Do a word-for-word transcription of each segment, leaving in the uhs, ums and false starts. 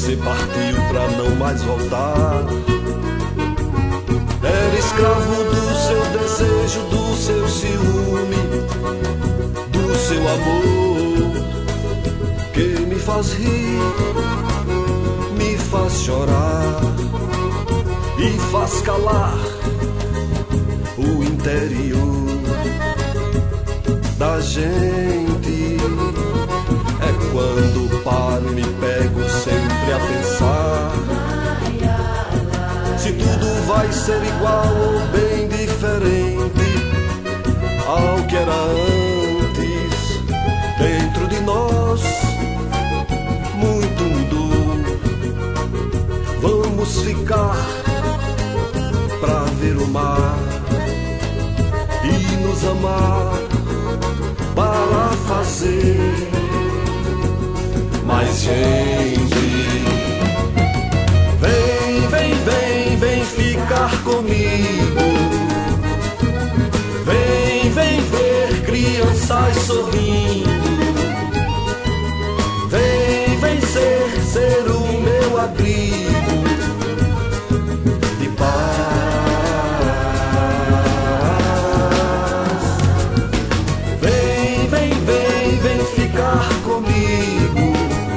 você partiu pra não mais voltar. Era escravo do seu desejo, do seu ciúme, do seu amor, que me faz rir, me faz chorar e faz calar o interior da gente. É quando paro e me pego sempre a pensar se tudo vai ser igual ou bem diferente ao que era antes. Dentro de nós muito mudou. Vamos ficar pra ver o mar e nos amar para fazer mais gente. Vem, vem, vem, vem ficar comigo. Vem, vem ver crianças sorrindo. Vem, vem ser, ser o meu abrigo de paz. Vem, vem, vem, vem ficar comigo.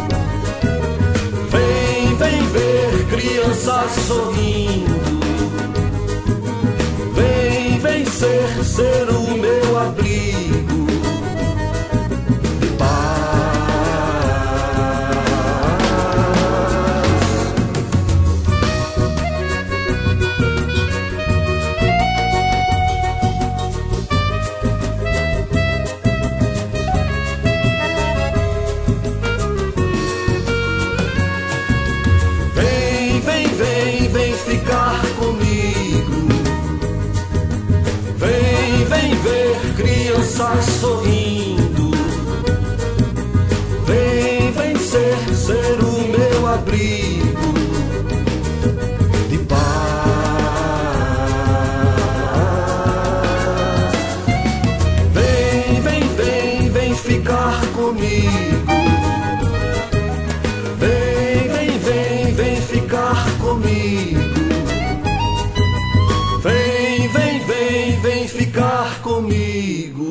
Vem, vem ver crianças sorrindo. Vem, vem ser, ser o meu abrigo de paz. Vem, vem, vem, vem ficar comigo. Vem, vem ver crianças sorrindo. Vem, vem ser, ser o meu abrigo de paz. Vem, vem, vem, vem ficar comigo. Vem, vem, vem, vem ficar comigo. Vem, vem, vem, vem ficar comigo.